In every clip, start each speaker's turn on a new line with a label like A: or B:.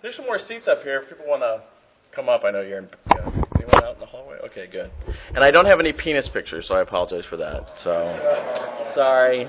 A: There's some more seats up here if people want to come up. I know you're in. Anyone out in the hallway? Okay, good. And I don't have any penis pictures, so I apologize for that. So, sorry.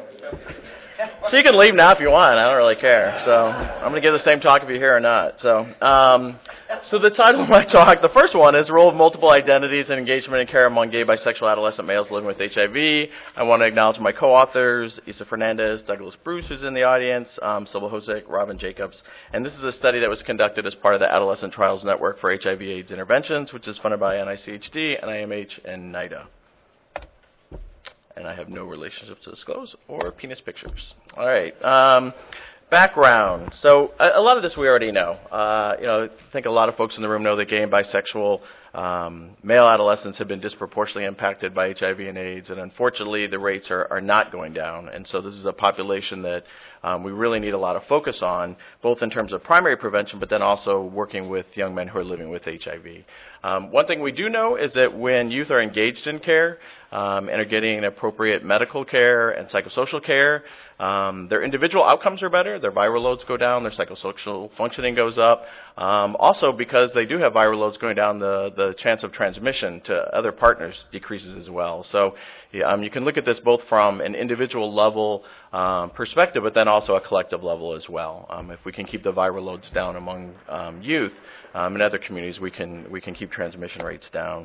A: So you can leave now if you want. I don't really care. So I'm going to give the same talk if you're here or not. So the title of my talk, the first one, is Role of Multiple Identities and Engagement and Care Among Gay, Bisexual Adolescent Males Living with HIV. I want to acknowledge my co-authors, Isa Fernandez, Douglas Bruce, who's in the audience, Silva Hosick, Robin Jacobs. And this is a study that was conducted as part of the Adolescent Trials Network for HIV/AIDS Interventions, which is funded by NICHD, NIMH, and NIDA. And I have no relationships to disclose or penis pictures. All right. Background. So a lot of this we already know. I think a lot of folks in the room know that gay and bisexual male adolescents have been disproportionately impacted by HIV and AIDS, and unfortunately the rates are not going down. And so this is a population that we really need a lot of focus on, both in terms of primary prevention, but then also working with young men who are living with HIV. One thing we do know is that when youth are engaged in care and are getting appropriate medical care and psychosocial care, their individual outcomes are better, their viral loads go down, their psychosocial functioning goes up. Also, because they do have viral loads going down, the chance of transmission to other partners decreases as well. So you can look at this both from an individual level perspective, but then also a collective level as well. If we can keep the viral loads down among youth in other communities, we can keep transmission rates down.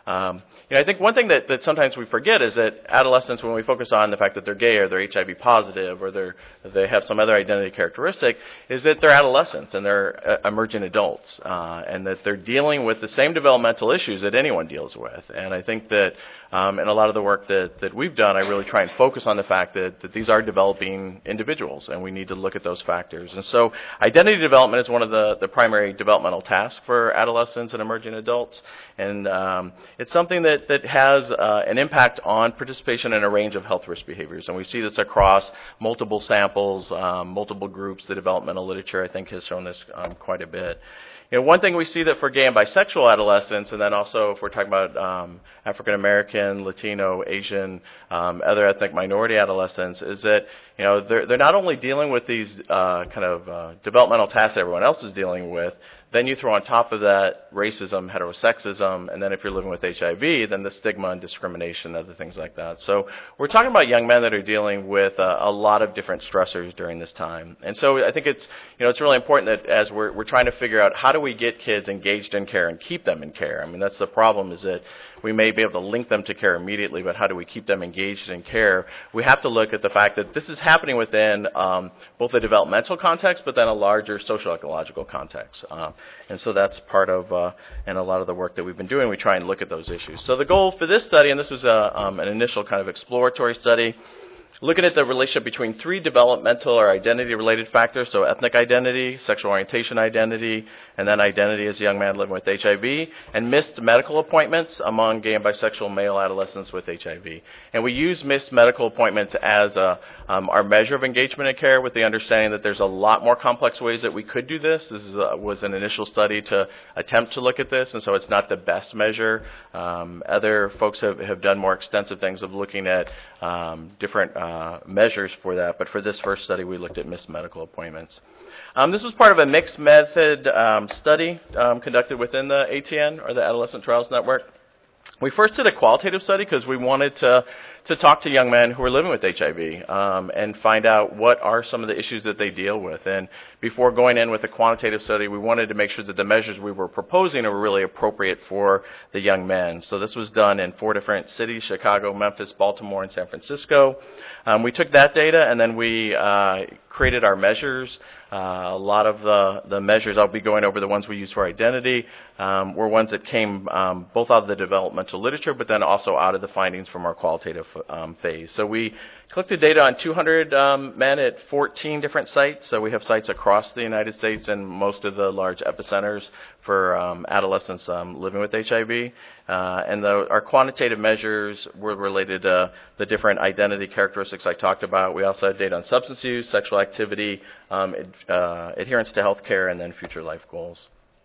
A: I think one thing that sometimes we forget is that adolescents, when we focus on the fact that they're gay or they're HIV positive or they have some other identity characteristic, is that they're adolescents and they're emerging adults, and that they're dealing with the same developmental issues that anyone deals with. And I think that in a lot of the work that we've done, I really try and focus on the fact that these are developing individuals, and we need to look at those factors. And so identity development is one of the primary developmental tasks for adolescents and emerging adults. And it's something that has an impact on participation in a range of health risk behaviors. And we see this across multiple samples, multiple groups. The developmental literature, I think, has shown this quite a bit. One thing we see that for gay and bisexual adolescents, and then also if we're talking about African American, Latino, Asian, other ethnic minority adolescents, is that they're not only dealing with these developmental tasks that everyone else is dealing with. Then you throw on top of that racism, heterosexism, and then if you're living with HIV, then the stigma and discrimination, other things like that. So we're talking about young men that are dealing with a lot of different stressors during this time. And so I think it's really important that as we're trying to figure out how do we get kids engaged in care and keep them in care. I mean, that's the problem, is that we may be able to link them to care immediately, but how do we keep them engaged in care? We have to look at the fact that this is happening within both a developmental context, but then a larger social ecological context. And so that's part of and a lot of the work that we've been doing. We try and look at those issues. So the goal for this study, and this was an initial kind of exploratory study, looking at the relationship between three developmental or identity-related factors, so ethnic identity, sexual orientation identity, and then identity as a young man living with HIV, and missed medical appointments among gay and bisexual male adolescents with HIV. And we use missed medical appointments as our measure of engagement in care, with the understanding that there's a lot more complex ways that we could do this. This was an initial study to attempt to look at this, and so it's not the best measure. Other folks have done more extensive things of looking at different measures for that, but for this first study, we looked at missed medical appointments. This was part of a mixed method study conducted within the ATN, or the Adolescent Trials Network. We first did a qualitative study because we wanted to talk to young men who are living with HIV and find out what are some of the issues that they deal with. And before going in with a quantitative study, we wanted to make sure that the measures we were proposing were really appropriate for the young men. So this was done in 4 different cities: Chicago, Memphis, Baltimore, and San Francisco. We took that data and then we created our measures. A lot of the measures, I'll be going over the ones we use for identity, were ones that came both out of the developmental literature, but then also out of the findings from our qualitative phase. So we collected data on 200 men at 14 different sites. So we have sites across the United States and most of the large epicenters for adolescents living with HIV. And our quantitative measures were related to the different identity characteristics I talked about. We also had data on substance use, sexual activity, adherence to health care, and then future life goals.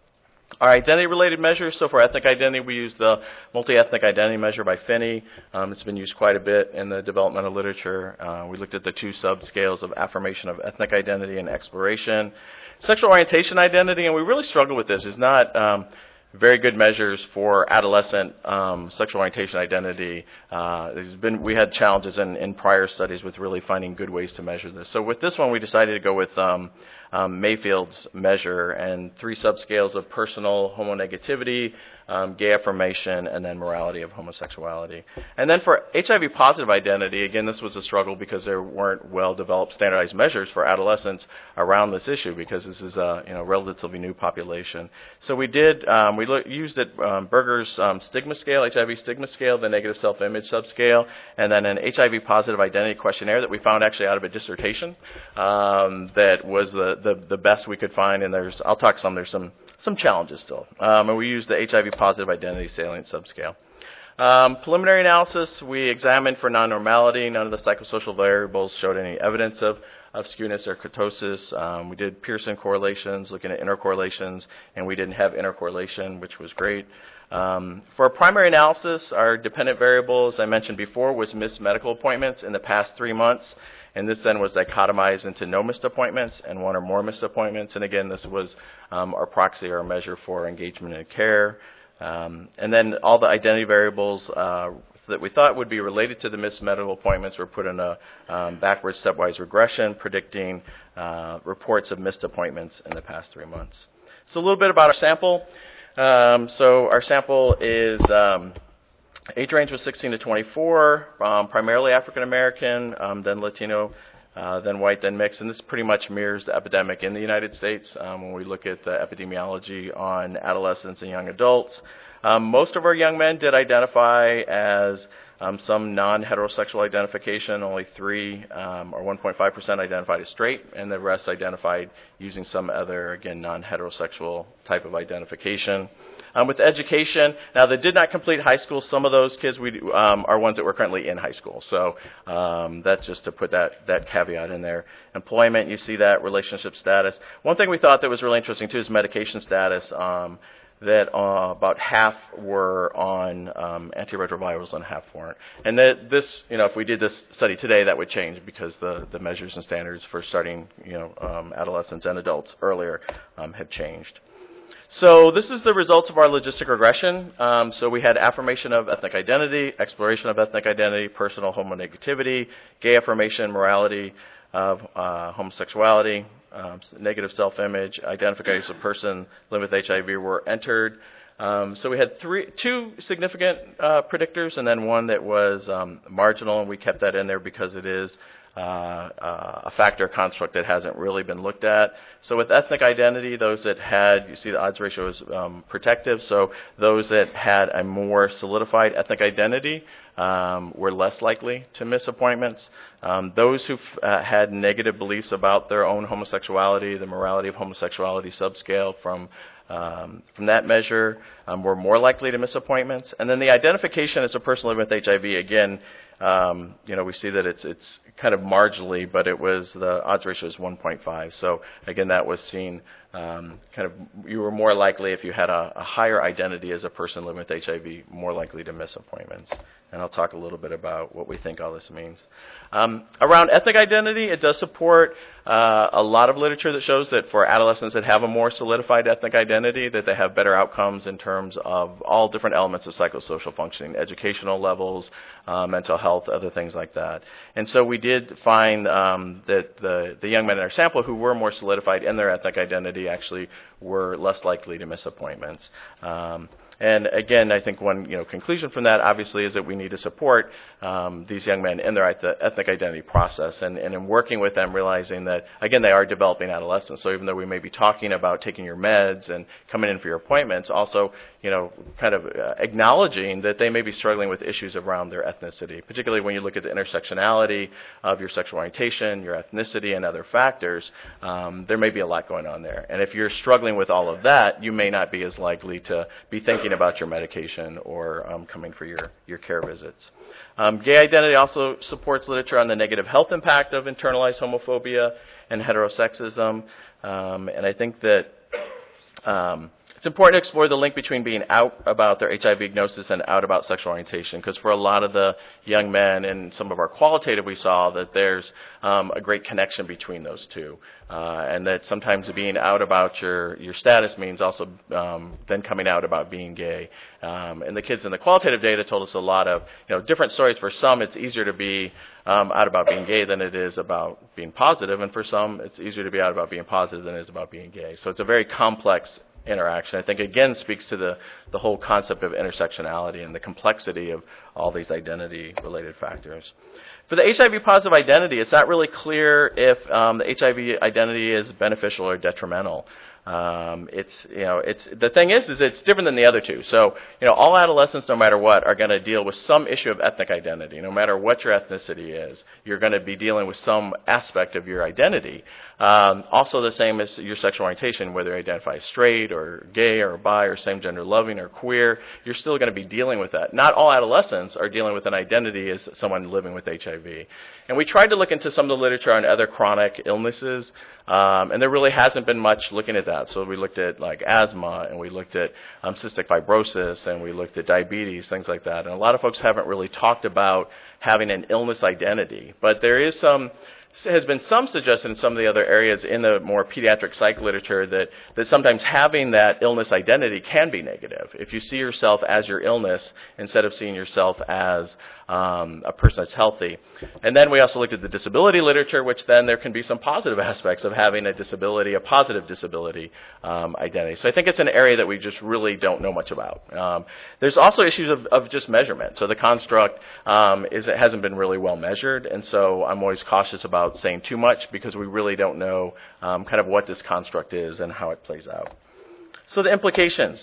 A: Our identity-related measures, so for ethnic identity, we use the multi-ethnic identity measure by Finney. It's been used quite a bit in the developmental literature. We looked at the 2 subscales of affirmation of ethnic identity and exploration. Sexual orientation identity, and we really struggle with this, is not very good measures for adolescent sexual orientation identity. We had challenges in prior studies with really finding good ways to measure this. So with this one, we decided to go with Mayfield's measure and 3 subscales of personal homonegativity, gay affirmation, and then morality of homosexuality. And then for HIV positive identity, again, this was a struggle because there weren't well-developed standardized measures for adolescents around this issue because this is a relatively new population. So we did, used Berger's stigma scale, HIV stigma scale, the negative self-image subscale, and then an HIV positive identity questionnaire that we found actually out of a dissertation that was the best we could find. And there's some challenges still. And we used the HIV positive identity salient subscale. Preliminary analysis, we examined for non-normality. None of the psychosocial variables showed any evidence of skewness or kurtosis. We did Pearson correlations, looking at intercorrelations, and we didn't have intercorrelation, which was great. For primary analysis, our dependent variable, as I mentioned before, was missed medical appointments in the past 3 months. And this then was dichotomized into no missed appointments and 1 or more missed appointments. And again, this was our proxy or measure for engagement in care. And then all the identity variables that we thought would be related to the missed medical appointments were put in a backwards stepwise regression, predicting reports of missed appointments in the past 3 months. So a little bit about our sample. So our sample is age range was 16 to 24, primarily African American, then Latino, then white, then mixed, and this pretty much mirrors the epidemic in the United States when we look at the epidemiology on adolescents and young adults. Most of our young men did identify as some non-heterosexual identification. Only 3 or 1.5% identified as straight, and the rest identified using some other, again, non-heterosexual type of identification. With education, now they did not complete high school. Some of those kids are ones that were currently in high school. So that's just to put that caveat in there. Employment, you see that. Relationship status. One thing we thought that was really interesting too is medication status. That about half were on antiretrovirals and half weren't. And that this, if we did this study today, that would change because the measures and standards for starting, adolescents and adults earlier have changed. So this is the results of our logistic regression. So we had affirmation of ethnic identity, exploration of ethnic identity, personal homonegativity, gay affirmation, morality of homosexuality, negative self-image, identification as a person living with HIV were entered. So we had 2 significant predictors and then 1 that was marginal, and we kept that in there because it is a factor construct that hasn't really been looked at. So with ethnic identity, those that had, you see the odds ratio is protective, so those that had a more solidified ethnic identity were less likely to miss appointments. Those who had negative beliefs about their own homosexuality, the morality of homosexuality subscale from that measure were more likely to miss appointments. And then the identification as a person living with HIV, again, we see that it's kind of marginally, but it was the odds ratio is 1.5. So again, that was seen you were more likely if you had a higher identity as a person living with HIV, more likely to miss appointments. And I'll talk a little bit about what we think all this means. Around ethnic identity, it does support a lot of literature that shows that for adolescents that have a more solidified ethnic identity, that they have better outcomes in terms of all different elements of psychosocial functioning, educational levels, mental health, other things like that. And so we did find that the young men in our sample who were more solidified in their ethnic identity actually were less likely to miss appointments. And again, I think one conclusion from that obviously is that we need to support these young men in their ethnic identity process, and in working with them, realizing that again they are developing adolescents. So even though we may be talking about taking your meds and coming in for your appointments, also kind of acknowledging that they may be struggling with issues around their ethnicity, particularly when you look at the intersectionality of your sexual orientation, your ethnicity, and other factors. There may be a lot going on there, and if you're struggling with all of that, you may not be as likely to be thinking about your medication or coming for your care visits. Gay identity also supports literature on the negative health impact of internalized homophobia and heterosexism, and I think that It's important to explore the link between being out about their HIV diagnosis and out about sexual orientation, because for a lot of the young men in some of our qualitative, we saw that there's a great connection between those two, and that sometimes being out about your status means also then coming out about being gay. And the kids in the qualitative data told us a lot of different stories. For some, it's easier to be out about being gay than it is about being positive, and for some, it's easier to be out about being positive than it is about being gay. So it's a very complex interaction. I think, again, speaks to the whole concept of intersectionality and the complexity of all these identity-related factors. For the HIV-positive identity, it's not really clear if the HIV identity is beneficial or detrimental. The thing is it's different than the other two. So, all adolescents, no matter what, are going to deal with some issue of ethnic identity. No matter what your ethnicity is, you're going to be dealing with some aspect of your identity. Also the same as your sexual orientation, whether you identify as straight or gay or bi or same-gender loving or queer, you're still going to be dealing with that. Not all adolescents are dealing with an identity as someone living with HIV. And we tried to look into some of the literature on other chronic illnesses, and there really hasn't been much looking at that. So we looked at like asthma, and we looked at cystic fibrosis, and we looked at diabetes, things like that. And a lot of folks haven't really talked about having an illness identity. But there has been some suggestion in some of the other areas in the more pediatric psych literature that sometimes having that illness identity can be negative. If you see yourself as your illness instead of seeing yourself as a person that's healthy. And then we also looked at the disability literature, which then there can be some positive aspects of having a disability, a positive disability identity. So I think it's an area that we just really don't know much about. There's also issues of just measurement. So the construct it hasn't been really well measured, and so I'm always cautious about saying too much because we really don't know kind of what this construct is and how it plays out. So the implications.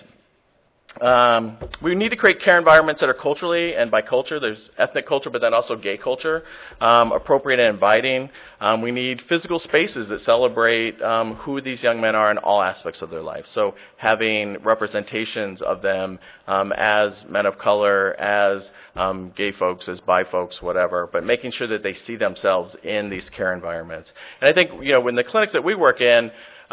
A: We need to create care environments that are culturally, and by culture, there's ethnic culture, but then also gay culture, appropriate and inviting. We need physical spaces that celebrate who these young men are in all aspects of their life. So having representations of them as men of color, as gay folks, as bi folks, whatever, but making sure that they see themselves in these care environments. And I think, when the clinics that we work in,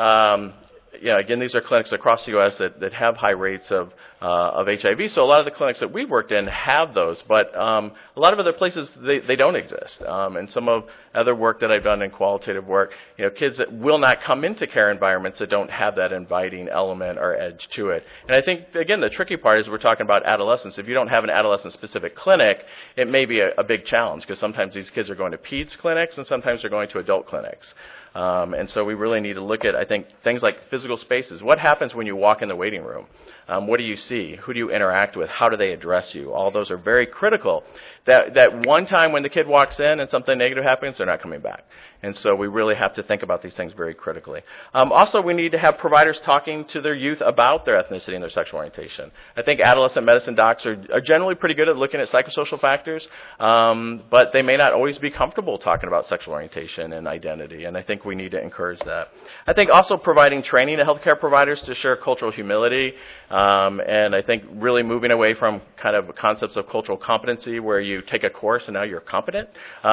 A: again, these are clinics across the U.S. that have high rates of HIV. So a lot of the clinics that we've worked in have those, but a lot of other places they don't exist. And some of other work that I've done in qualitative work, kids that will not come into care environments that don't have that inviting element or edge to it. And I think, again, the tricky part is we're talking about adolescents. If you don't have an adolescent-specific clinic, it may be a big challenge because sometimes these kids are going to peds clinics and sometimes they're going to adult clinics. And so we really need to look at, I think, things like physical spaces. What happens when you walk in the waiting room? What do you see? Who do you interact with? How do they address you? All those are very critical. That one time when the kid walks in and something negative happens, they're not coming back. And so we really have to think about these things very critically. Also, we need to have providers talking to their youth about their ethnicity and their sexual orientation. I think adolescent medicine docs are generally pretty good at looking at psychosocial factors, but they may not always be comfortable talking about sexual orientation and identity, and I think we need to encourage that. I think also providing training to healthcare providers to share cultural humility, and I think really moving away from kind of concepts of cultural competency where you take a course and now you're competent.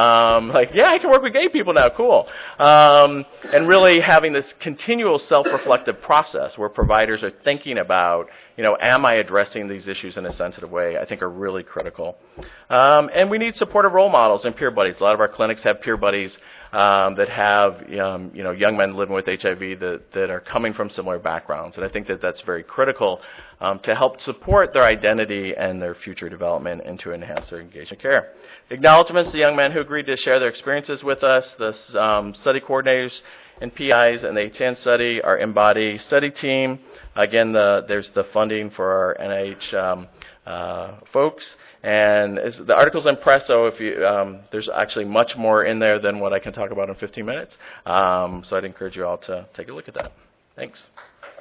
A: I can work with gay people now. Cool. And really having this continual self-reflective process where providers are thinking about, am I addressing these issues in a sensitive way, I think are really critical. And we need supportive role models and peer buddies. A lot of our clinics have peer buddies that have, young men living with HIV that are coming from similar backgrounds. And I think that that's very critical to help support their identity and their future development and to enhance their engagement care. Acknowledgements to young men who agreed to share their experiences with us, the study coordinators and PIs and the HN study, our Embody study team. Again, there's the funding for our NIH folks. And the article's in press, so if you, there's actually much more in there than what I can talk about in 15 minutes. So I'd encourage you all to take a look at that. Thanks.